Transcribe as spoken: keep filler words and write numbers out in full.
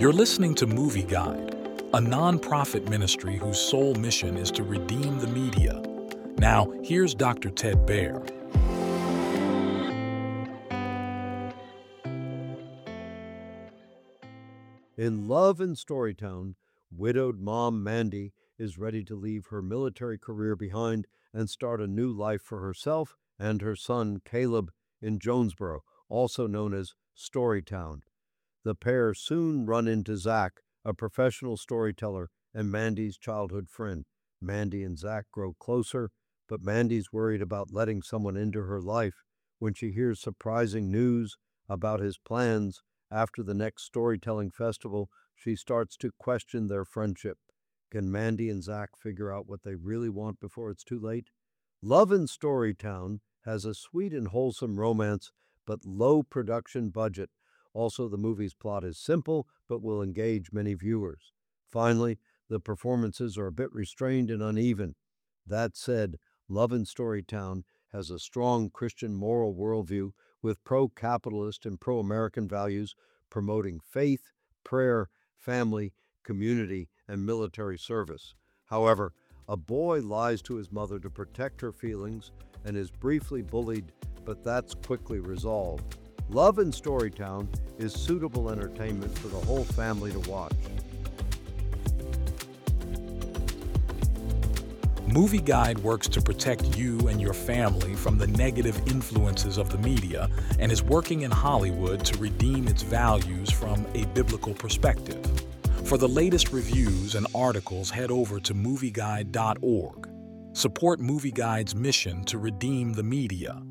You're listening to Movie Guide, a nonprofit ministry whose sole mission is to redeem the media. Now, here's Doctor Ted Baehr. In Love in Storytown, widowed mom Mandy is ready to leave her military career behind and start a new life for herself and her son Caleb in Jonesboro, also known as Storytown. The pair soon run into Zach, a professional storyteller and Mandy's childhood friend. Mandy and Zach grow closer, but Mandy's worried about letting someone into her life when she hears surprising news about his plans. After the next storytelling festival, she starts to question their friendship. Can Mandy and Zach figure out what they really want before it's too late? Love in Storytown has a sweet and wholesome romance, but low production budget. Also, the movie's plot is simple, but will engage many viewers. Finally, the performances are a bit restrained and uneven. That said, Love in Storytown has a strong Christian moral worldview with pro-capitalist and pro-American values promoting faith, prayer, family, community, and military service. However, a boy lies to his mother to protect her feelings and is briefly bullied, but that's quickly resolved. Love in Storytown is suitable entertainment for the whole family to watch. Movie Guide works to protect you and your family from the negative influences of the media and is working in Hollywood to redeem its values from a biblical perspective. For the latest reviews and articles, head over to movie guide dot org. Support Movie Guide's mission to redeem the media.